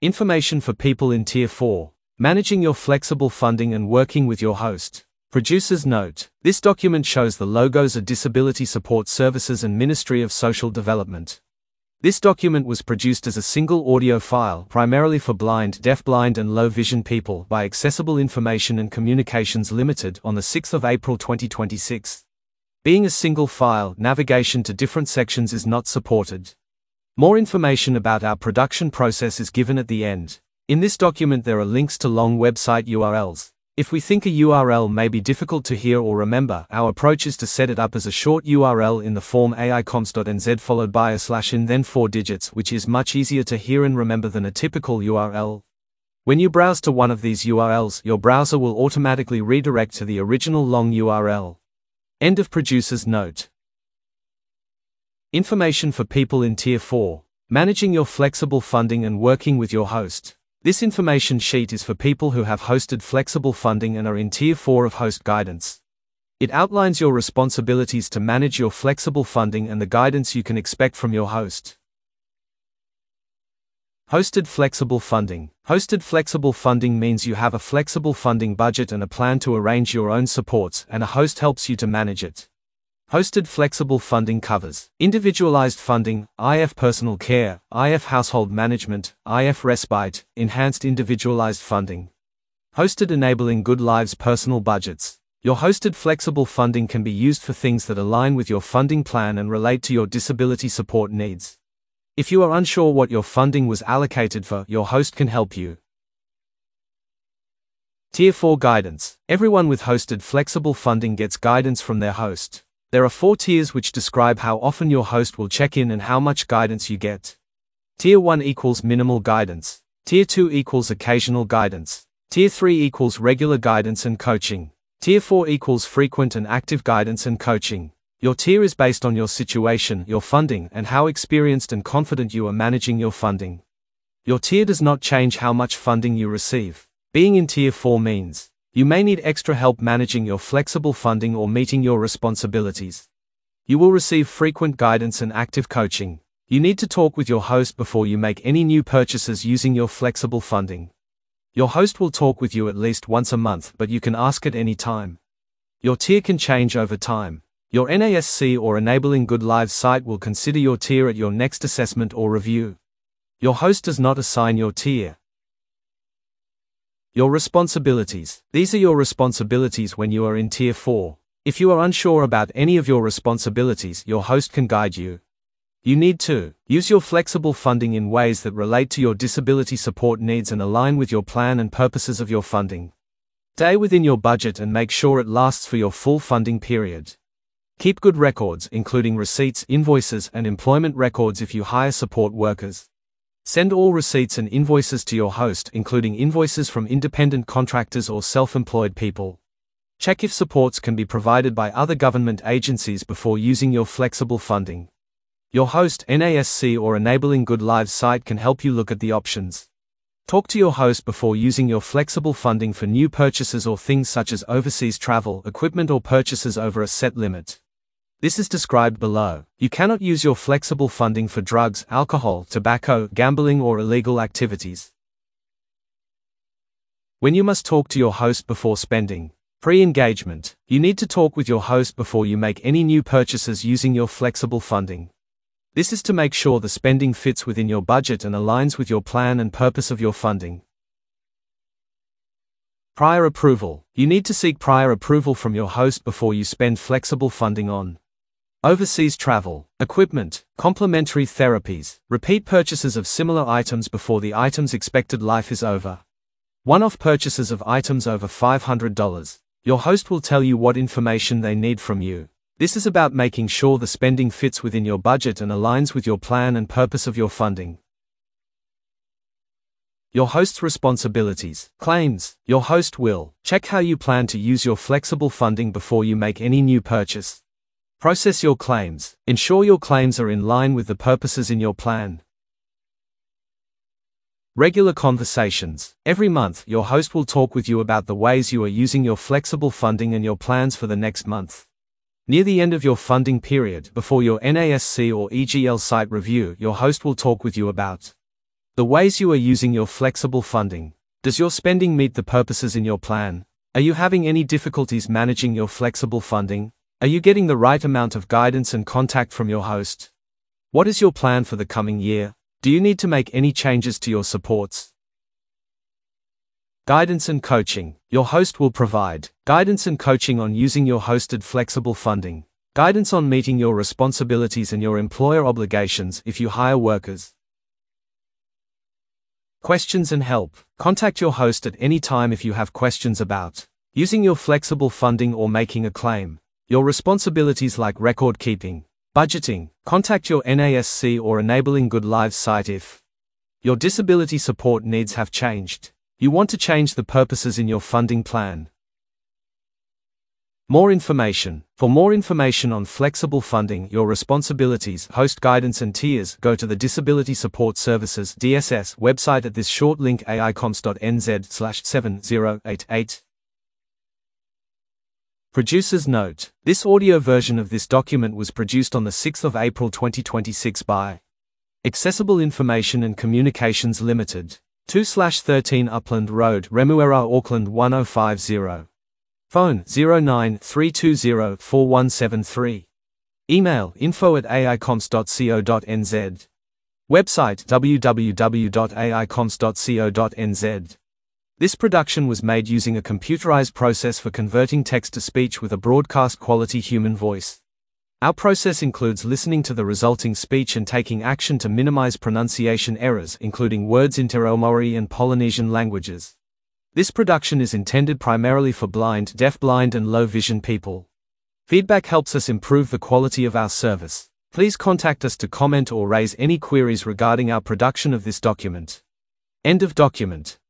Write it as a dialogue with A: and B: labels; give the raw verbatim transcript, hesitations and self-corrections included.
A: Information for people in Tier four. Managing your flexible funding and working with your host. Producer's note. This document shows the logos of Disability Support Services and Ministry of Social Development. This document was produced as a single audio file primarily for blind, deafblind and low vision people by Accessible Information and Communications Limited on the sixth of April twenty twenty-six. Being a single file, navigation to different sections is not supported. More information about our production process is given at the end. In this document there are links to long website U R Ls. If we think a U R L may be difficult to hear or remember, our approach is to set it up as a short U R L in the form A I comms dot N Z followed by a slash and then four digits, which is much easier to hear and remember than a typical U R L. When you browse to one of these U R Ls, your browser will automatically redirect to the original long U R L. End of producer's note. Information for people in Tier four. Managing your flexible funding and working with your host. This information sheet is for people who have hosted flexible funding and are in Tier four of host guidance. It outlines your responsibilities to manage your flexible funding and the guidance you can expect from your host. Hosted flexible funding. Hosted flexible funding means you have a flexible funding budget and a plan to arrange your own supports, and a host helps you to manage it. Hosted flexible funding covers individualized funding, I F personal care, I F household management, I F respite, enhanced individualized funding. Hosted enabling good lives personal budgets. Your hosted flexible funding can be used for things that align with your funding plan and relate to your disability support needs. If you are unsure what your funding was allocated for, your host can help you. Tier four guidance. Everyone with hosted flexible funding gets guidance from their host. There are four tiers which describe how often your host will check in and how much guidance you get. Tier one equals minimal guidance. Tier two equals occasional guidance. Tier three equals regular guidance and coaching. Tier four equals frequent and active guidance and coaching. Your tier is based on your situation, your funding, and how experienced and confident you are managing your funding. Your tier does not change how much funding you receive. Being in Tier four means you may need extra help managing your flexible funding or meeting your responsibilities. You will receive frequent guidance and active coaching. You need to talk with your host before you make any new purchases using your flexible funding. Your host will talk with you at least once a month, but you can ask at any time. Your tier can change over time. Your N A S C or Enabling Good Lives site will consider your tier at your next assessment or review. Your host does not assign your tier. Your responsibilities. These are your responsibilities when you are in Tier four. If you are unsure about any of your responsibilities, your host can guide you. You need to use your flexible funding in ways that relate to your disability support needs and align with your plan and purposes of your funding. Stay within your budget and make sure it lasts for your full funding period. Keep good records, including receipts, invoices, and employment records if you hire support workers. Send all receipts and invoices to your host, including invoices from independent contractors or self-employed people. Check if supports can be provided by other government agencies before using your flexible funding. Your host, N A S C or Enabling Good Lives site can help you look at the options. Talk to your host before using your flexible funding for new purchases or things such as overseas travel, equipment or purchases over a set limit. This is described below. You cannot use your flexible funding for drugs, alcohol, tobacco, gambling or illegal activities. When you must talk to your host before spending. Pre-engagement. You need to talk with your host before you make any new purchases using your flexible funding. This is to make sure the spending fits within your budget and aligns with your plan and purpose of your funding. Prior approval. You need to seek prior approval from your host before you spend flexible funding on overseas travel, equipment, complementary therapies, repeat purchases of similar items before the item's expected life is over. One-off purchases of items over five hundred dollars. Your host will tell you what information they need from you. This is about making sure the spending fits within your budget and aligns with your plan and purpose of your funding. Your host's responsibilities. Claims. Your host will check how you plan to use your flexible funding before you make any new purchase. Process your claims. Ensure your claims are in line with the purposes in your plan. Regular conversations. Every month, your host will talk with you about the ways you are using your flexible funding and your plans for the next month. Near the end of your funding period, before your N A S C or E G L site review, your host will talk with you about The ways you are using your flexible funding. Does your spending meet the purposes in your plan? Are you having any difficulties managing your flexible funding? Are you getting the right amount of guidance and contact from your host? What is your plan for the coming year? Do you need to make any changes to your supports? Guidance and coaching. Your host will provide guidance and coaching on using your hosted flexible funding, guidance on meeting your responsibilities and your employer obligations if you hire workers. Questions and help. Contact your host at any time if you have questions about using your flexible funding or making a claim. Your responsibilities like record keeping, budgeting. Contact your N A S C or Enabling Good Lives site if your disability support needs have changed. You want to change the purposes in your funding plan. More information. For more information on flexible funding, your responsibilities, host guidance and tiers, go to the Disability Support Services D S S website at this short link a i coms dot n z slash seven zero eight eight. Producer's note. This audio version of this document was produced on the sixth of April twenty twenty-six by Accessible Information and Communications Limited. two thirteen Upland Road, Remuera, Auckland one oh five zero. Phone zero nine three two zero four one seven three. Email info at a i coms dot co dot n z. Website w w w dot a i coms dot co dot n z. This production was made using a computerized process for converting text to speech with a broadcast quality human voice. Our process includes listening to the resulting speech and taking action to minimize pronunciation errors, including words in Te Reo Maori and Polynesian languages. This production is intended primarily for blind, deafblind, and low vision people. Feedback helps us improve the quality of our service. Please contact us to comment or raise any queries regarding our production of this document. End of document.